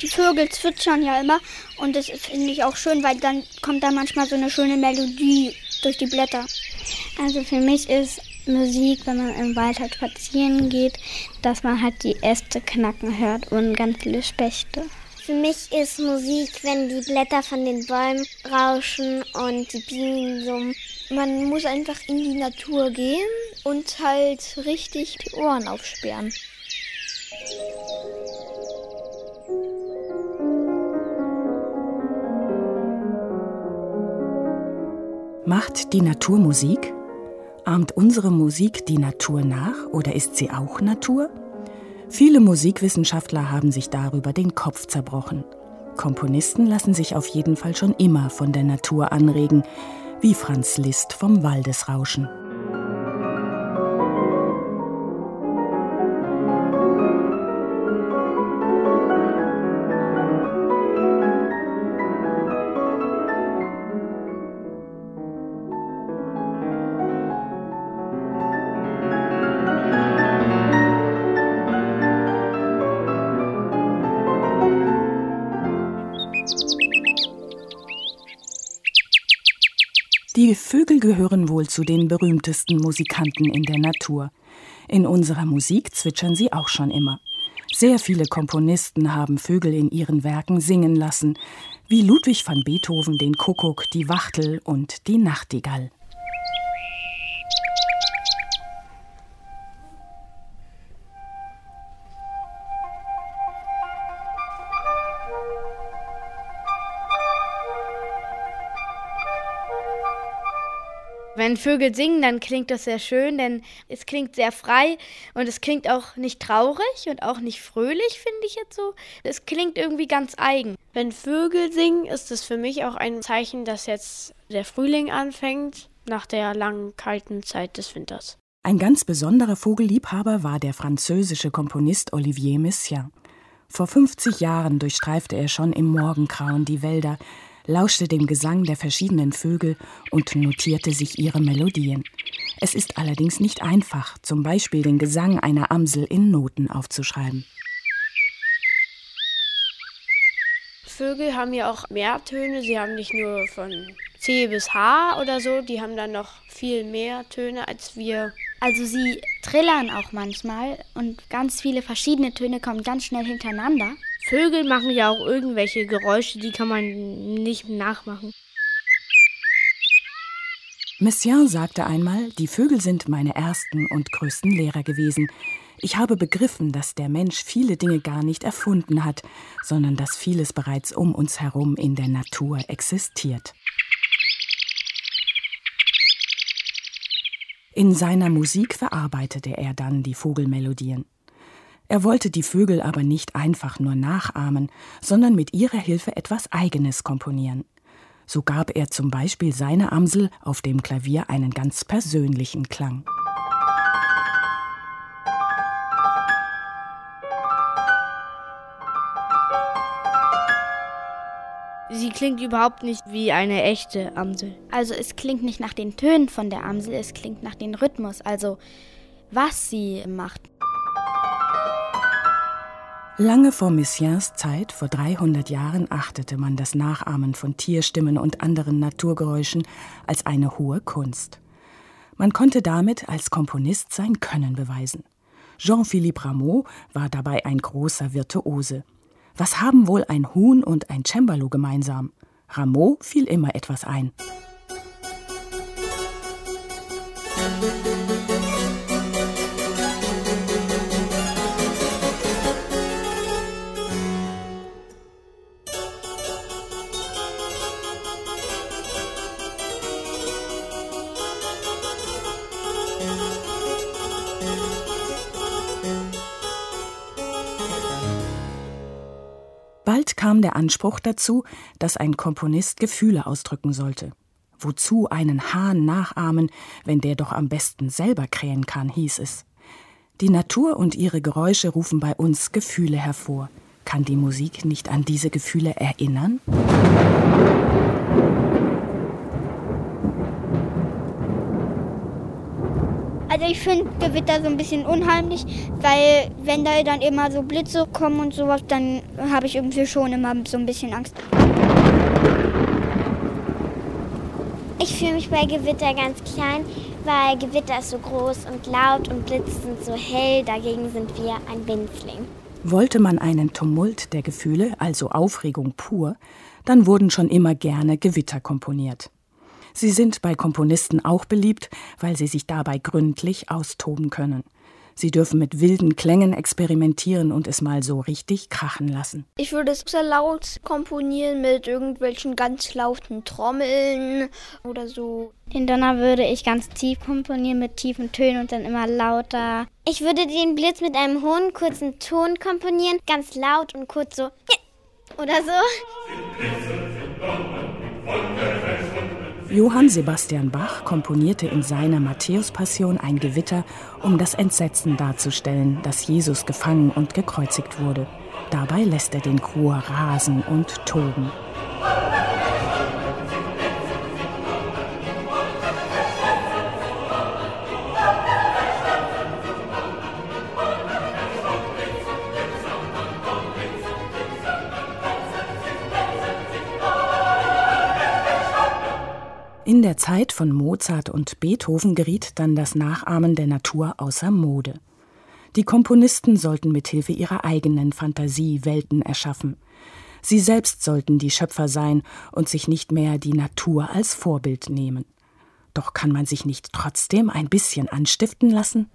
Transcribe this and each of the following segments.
Die Vögel zwitschern ja immer und das finde ich auch schön, weil dann kommt da manchmal so eine schöne Melodie durch die Blätter. Also für mich ist Musik, wenn man im Wald halt spazieren geht, dass man halt die Äste knacken hört und ganz viele Spechte. Für mich ist Musik, wenn die Blätter von den Bäumen rauschen und die Bienen summen. Man muss einfach in die Natur gehen und halt richtig die Ohren aufsperren. Macht die Natur Musik? Ahmt unsere Musik die Natur nach oder ist sie auch Natur? Viele Musikwissenschaftler haben sich darüber den Kopf zerbrochen. Komponisten lassen sich auf jeden Fall schon immer von der Natur anregen, wie Franz Liszt vom Waldesrauschen. Die Vögel gehören wohl zu den berühmtesten Musikanten in der Natur. In unserer Musik zwitschern sie auch schon immer. Sehr viele Komponisten haben Vögel in ihren Werken singen lassen, wie Ludwig van Beethoven den Kuckuck, die Wachtel und die Nachtigall. Wenn Vögel singen, dann klingt das sehr schön, denn es klingt sehr frei und es klingt auch nicht traurig und auch nicht fröhlich, finde ich jetzt so. Es klingt irgendwie ganz eigen. Wenn Vögel singen, ist es für mich auch ein Zeichen, dass jetzt der Frühling anfängt, nach der langen, kalten Zeit des Winters. Ein ganz besonderer Vogelliebhaber war der französische Komponist Olivier Messiaen. Vor 50 Jahren durchstreifte er schon im Morgengrauen die Wälder, lauschte dem Gesang der verschiedenen Vögel und notierte sich ihre Melodien. Es ist allerdings nicht einfach, zum Beispiel den Gesang einer Amsel in Noten aufzuschreiben. Vögel haben ja auch mehr Töne, sie haben nicht nur von C bis H oder so, die haben dann noch viel mehr Töne als wir. Also sie trillern auch manchmal und ganz viele verschiedene Töne kommen ganz schnell hintereinander. Vögel machen ja auch irgendwelche Geräusche, die kann man nicht nachmachen. Messiaen sagte einmal, die Vögel sind meine ersten und größten Lehrer gewesen. Ich habe begriffen, dass der Mensch viele Dinge gar nicht erfunden hat, sondern dass vieles bereits um uns herum in der Natur existiert. In seiner Musik verarbeitete er dann die Vogelmelodien. Er wollte die Vögel aber nicht einfach nur nachahmen, sondern mit ihrer Hilfe etwas Eigenes komponieren. So gab er zum Beispiel seiner Amsel auf dem Klavier einen ganz persönlichen Klang. Sie klingt überhaupt nicht wie eine echte Amsel. Also es klingt nicht nach den Tönen von der Amsel, es klingt nach dem Rhythmus, also was sie macht. Lange vor Messiaens Zeit, vor 300 Jahren, achtete man das Nachahmen von Tierstimmen und anderen Naturgeräuschen als eine hohe Kunst. Man konnte damit als Komponist sein Können beweisen. Jean-Philippe Rameau war dabei ein großer Virtuose. Was haben wohl ein Huhn und ein Cembalo gemeinsam? Rameau fiel immer etwas ein. Bald kam der Anspruch dazu, dass ein Komponist Gefühle ausdrücken sollte. Wozu einen Hahn nachahmen, wenn der doch am besten selber krähen kann, hieß es. Die Natur und ihre Geräusche rufen bei uns Gefühle hervor. Kann die Musik nicht an diese Gefühle erinnern? Also ich finde Gewitter so ein bisschen unheimlich, weil wenn da dann immer so Blitze kommen und sowas, dann habe ich irgendwie schon immer so ein bisschen Angst. Ich fühle mich bei Gewitter ganz klein, weil Gewitter ist so groß und laut und Blitze sind so hell, dagegen sind wir ein Winzling. Wollte man einen Tumult der Gefühle, also Aufregung pur, dann wurden schon immer gerne Gewitter komponiert. Sie sind bei Komponisten auch beliebt, weil sie sich dabei gründlich austoben können. Sie dürfen mit wilden Klängen experimentieren und es mal so richtig krachen lassen. Ich würde es sehr laut komponieren mit irgendwelchen ganz lauten Trommeln oder so. Den Donner würde ich ganz tief komponieren mit tiefen Tönen und dann immer lauter. Ich würde den Blitz mit einem hohen, kurzen Ton komponieren, ganz laut und kurz so oder so. Johann Sebastian Bach komponierte in seiner Matthäus-Passion ein Gewitter, um das Entsetzen darzustellen, dass Jesus gefangen und gekreuzigt wurde. Dabei lässt er den Chor rasen und toben. In der Zeit von Mozart und Beethoven geriet dann das Nachahmen der Natur außer Mode. Die Komponisten sollten mithilfe ihrer eigenen Fantasie Welten erschaffen. Sie selbst sollten die Schöpfer sein und sich nicht mehr die Natur als Vorbild nehmen. Doch kann man sich nicht trotzdem ein bisschen anstiften lassen?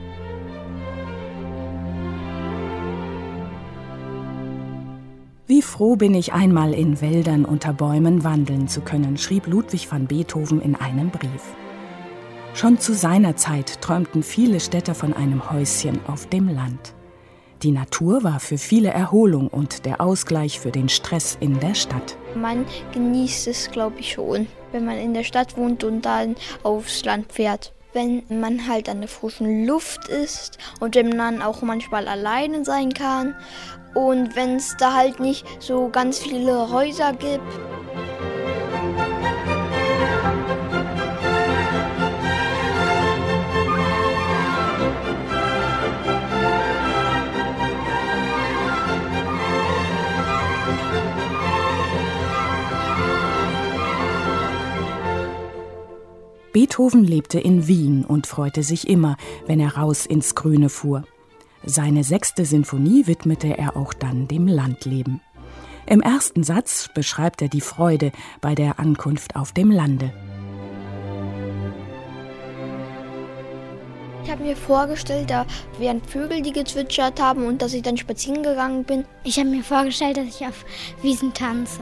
Wie froh bin ich, einmal in Wäldern unter Bäumen wandeln zu können, schrieb Ludwig van Beethoven in einem Brief. Schon zu seiner Zeit träumten viele Städter von einem Häuschen auf dem Land. Die Natur war für viele Erholung und der Ausgleich für den Stress in der Stadt. Man genießt es, glaube ich, schon, wenn man in der Stadt wohnt und dann aufs Land fährt. Wenn man halt an der frischen Luft ist und wenn man auch manchmal alleine sein kann und wenn es da halt nicht so ganz viele Häuser gibt. Beethoven lebte in Wien und freute sich immer, wenn er raus ins Grüne fuhr. Seine 6. Sinfonie widmete er auch dann dem Landleben. Im ersten Satz beschreibt er die Freude bei der Ankunft auf dem Lande. Ich habe mir vorgestellt, da wären Vögel, die gezwitschert haben und dass ich dann spazieren gegangen bin. Ich habe mir vorgestellt, dass ich auf Wiesen tanze.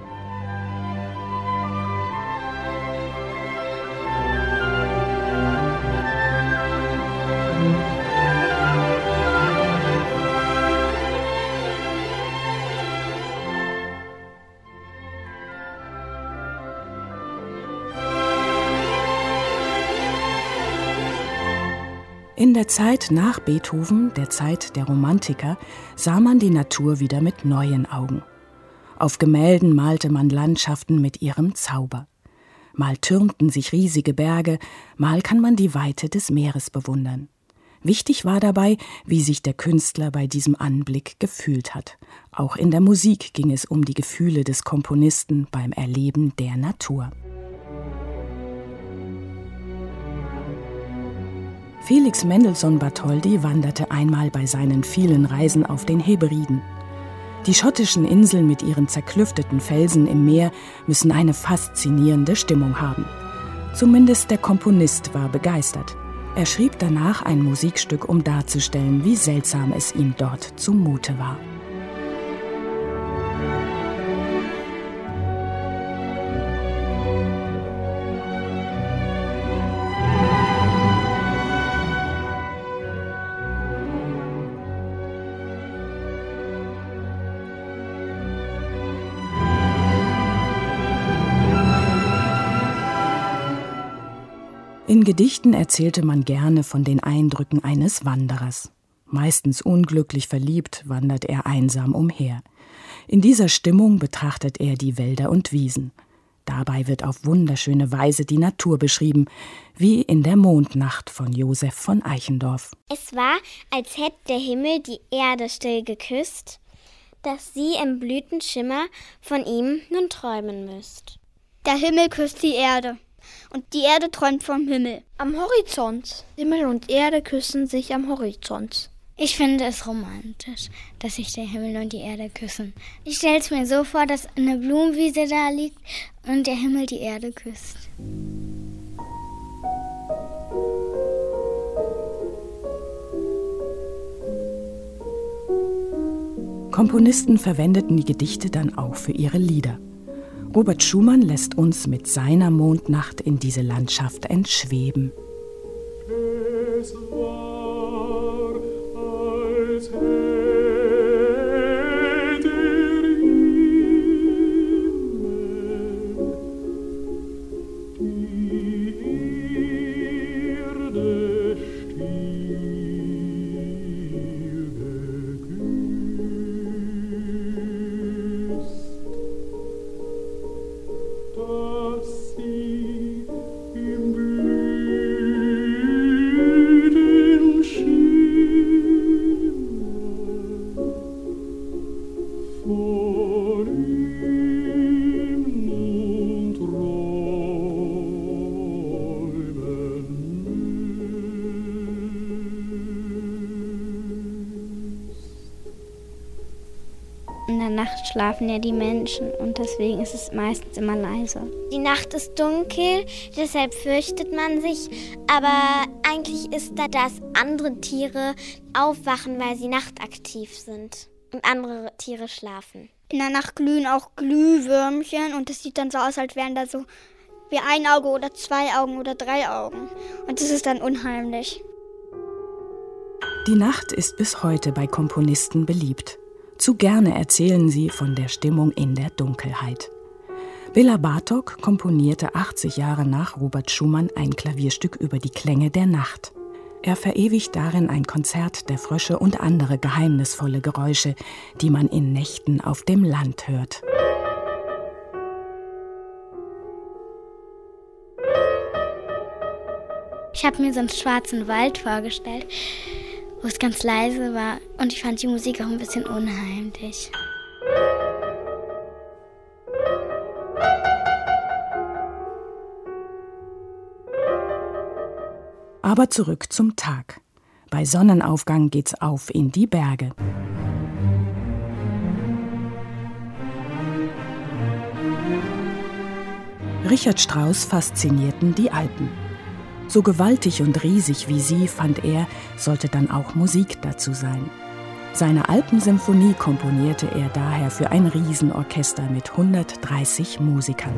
In der Zeit nach Beethoven, der Zeit der Romantiker, sah man die Natur wieder mit neuen Augen. Auf Gemälden malte man Landschaften mit ihrem Zauber. Mal türmten sich riesige Berge, mal kann man die Weite des Meeres bewundern. Wichtig war dabei, wie sich der Künstler bei diesem Anblick gefühlt hat. Auch in der Musik ging es um die Gefühle des Komponisten beim Erleben der Natur. Felix Mendelssohn Bartholdy wanderte einmal bei seinen vielen Reisen auf den Hebriden. Die schottischen Inseln mit ihren zerklüfteten Felsen im Meer müssen eine faszinierende Stimmung haben. Zumindest der Komponist war begeistert. Er schrieb danach ein Musikstück, um darzustellen, wie seltsam es ihm dort zumute war. In Gedichten erzählte man gerne von den Eindrücken eines Wanderers. Meistens unglücklich verliebt wandert er einsam umher. In dieser Stimmung betrachtet er die Wälder und Wiesen. Dabei wird auf wunderschöne Weise die Natur beschrieben, wie in der Mondnacht von Josef von Eichendorff. Es war, als hätte der Himmel die Erde still geküsst, dass sie im Blütenschimmer von ihm nun träumen müsst. Der Himmel küsst die Erde und die Erde träumt vom Himmel. Am Horizont. Himmel und Erde küssen sich am Horizont. Ich finde es romantisch, dass sich der Himmel und die Erde küssen. Ich stelle es mir so vor, dass eine Blumenwiese da liegt und der Himmel die Erde küsst. Komponisten verwendeten die Gedichte dann auch für ihre Lieder. Robert Schumann lässt uns mit seiner Mondnacht in diese Landschaft entschweben. Es war, als hätte der Himmel die Erde still geküsst, dass sie im Blütenschimmer von ihm nun träumen müsst. In der Nacht schlafen ja die Menschen und deswegen ist es meistens immer leise. Die Nacht ist dunkel, deshalb fürchtet man sich, aber eigentlich ist da, dass andere Tiere aufwachen, weil sie nachtaktiv sind und andere Tiere schlafen. In der Nacht glühen auch Glühwürmchen und es sieht dann so aus, als wären da so wie ein Auge oder 2 Augen oder 3 Augen. Und das ist dann unheimlich. Die Nacht ist bis heute bei Komponisten beliebt. Zu gerne erzählen sie von der Stimmung in der Dunkelheit. Béla Bartók komponierte 80 Jahre nach Robert Schumann ein Klavierstück über die Klänge der Nacht. Er verewigt darin ein Konzert der Frösche und andere geheimnisvolle Geräusche, die man in Nächten auf dem Land hört. Ich habe mir so einen schwarzen Wald vorgestellt, wo es ganz leise war und ich fand die Musik auch ein bisschen unheimlich. Aber zurück zum Tag. Bei Sonnenaufgang geht's auf in die Berge. Richard Strauss faszinierten die Alpen. So gewaltig und riesig wie sie, fand er, sollte dann auch Musik dazu sein. Seine Alpensymphonie komponierte er daher für ein Riesenorchester mit 130 Musikern.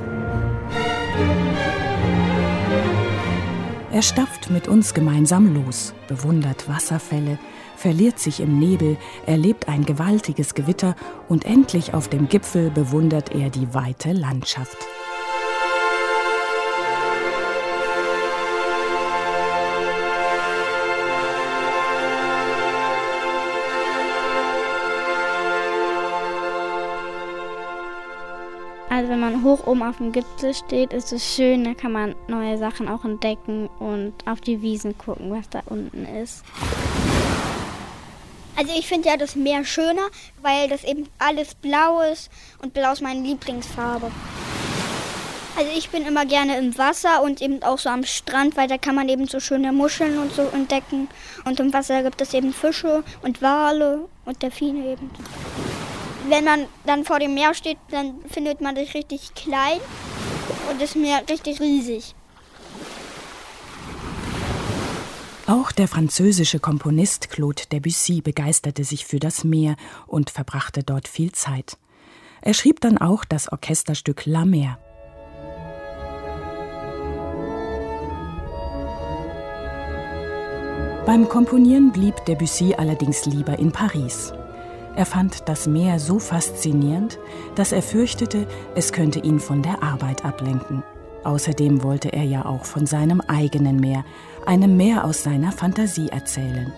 Er stapft mit uns gemeinsam los, bewundert Wasserfälle, verliert sich im Nebel, erlebt ein gewaltiges Gewitter und endlich auf dem Gipfel bewundert er die weite Landschaft. Also wenn man hoch oben auf dem Gipfel steht, ist es schön, da kann man neue Sachen auch entdecken und auf die Wiesen gucken, was da unten ist. Also ich finde ja das Meer schöner, weil das eben alles blau ist und blau ist meine Lieblingsfarbe. Also ich bin immer gerne im Wasser und eben auch so am Strand, weil da kann man eben so schöne Muscheln und so entdecken. Und im Wasser gibt es eben Fische und Wale und Delfine eben. Wenn man dann vor dem Meer steht, dann findet man sich richtig klein und das Meer richtig riesig. Auch der französische Komponist Claude Debussy begeisterte sich für das Meer und verbrachte dort viel Zeit. Er schrieb dann auch das Orchesterstück La Mer. Beim Komponieren blieb Debussy allerdings lieber in Paris. Er fand das Meer so faszinierend, dass er fürchtete, es könnte ihn von der Arbeit ablenken. Außerdem wollte er ja auch von seinem eigenen Meer, einem Meer aus seiner Fantasie erzählen.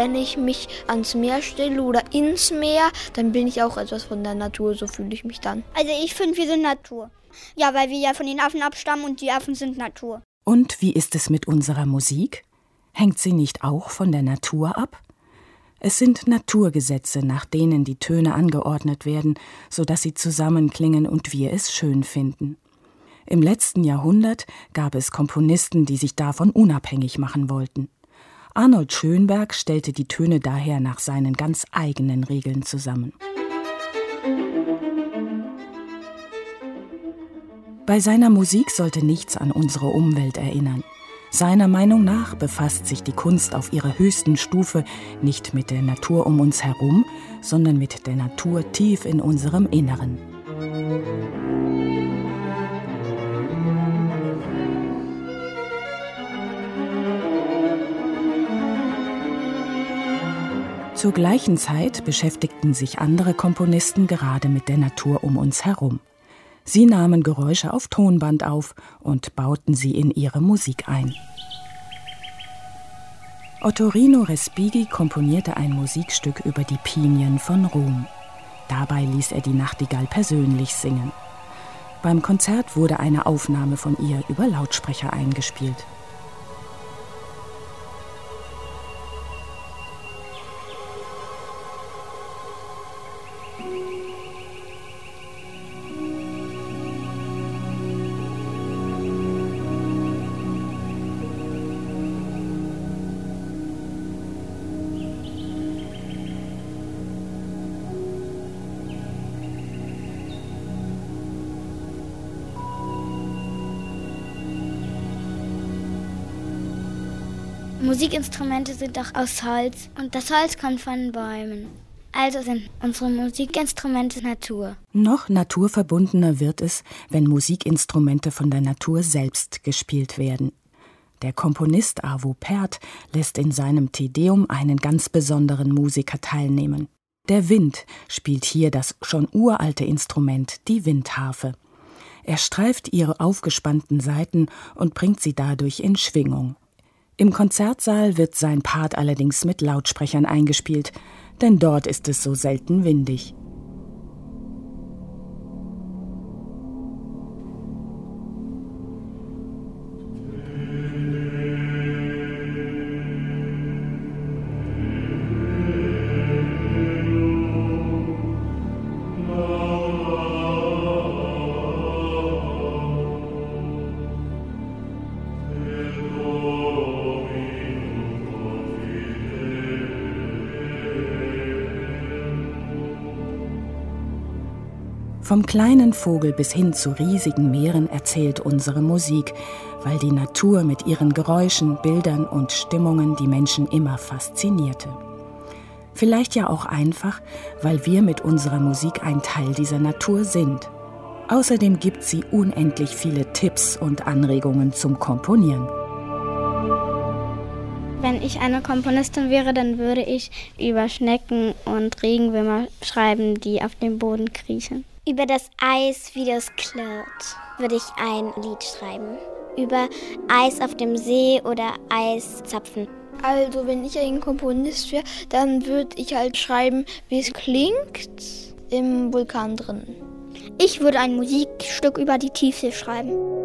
wenn ich mich ans Meer stelle oder ins Meer, dann bin ich auch etwas von der Natur, so fühle ich mich dann. Also ich finde, wir sind Natur. Ja, weil wir ja von den Affen abstammen und die Affen sind Natur. Und wie ist es mit unserer Musik? Hängt sie nicht auch von der Natur ab? Es sind Naturgesetze, nach denen die Töne angeordnet werden, sodass sie zusammenklingen und wir es schön finden. Im letzten Jahrhundert gab es Komponisten, die sich davon unabhängig machen wollten. Arnold Schönberg stellte die Töne daher nach seinen ganz eigenen Regeln zusammen. Bei seiner Musik sollte nichts an unsere Umwelt erinnern. Seiner Meinung nach befasst sich die Kunst auf ihrer höchsten Stufe nicht mit der Natur um uns herum, sondern mit der Natur tief in unserem Inneren. Zur gleichen Zeit beschäftigten sich andere Komponisten gerade mit der Natur um uns herum. Sie nahmen Geräusche auf Tonband auf und bauten sie in ihre Musik ein. Ottorino Respighi komponierte ein Musikstück über die Pinien von Rom. Dabei ließ er die Nachtigall persönlich singen. Beim Konzert wurde eine Aufnahme von ihr über Lautsprecher eingespielt. Musikinstrumente sind auch aus Holz und das Holz kommt von Bäumen. Also sind unsere Musikinstrumente Natur. Noch naturverbundener wird es, wenn Musikinstrumente von der Natur selbst gespielt werden. Der Komponist Arvo Pärt lässt in seinem Te Deum einen ganz besonderen Musiker teilnehmen. Der Wind spielt hier das schon uralte Instrument, die Windharfe. Er streift ihre aufgespannten Saiten und bringt sie dadurch in Schwingung. Im Konzertsaal wird sein Part allerdings mit Lautsprechern eingespielt, denn dort ist es so selten windig. Vom kleinen Vogel bis hin zu riesigen Meeren erzählt unsere Musik, weil die Natur mit ihren Geräuschen, Bildern und Stimmungen die Menschen immer faszinierte. Vielleicht ja auch einfach, weil wir mit unserer Musik ein Teil dieser Natur sind. Außerdem gibt sie unendlich viele Tipps und Anregungen zum Komponieren. Wenn ich eine Komponistin wäre, dann würde ich über Schnecken und Regenwürmer schreiben, die auf dem Boden kriechen. Über das Eis, wie das klirrt, würde ich ein Lied schreiben. Über Eis auf dem See oder Eiszapfen. Also wenn ich ein Komponist wäre, dann würde ich halt schreiben, wie es klingt im Vulkan drin. Ich würde ein Musikstück über die Tiefsee schreiben.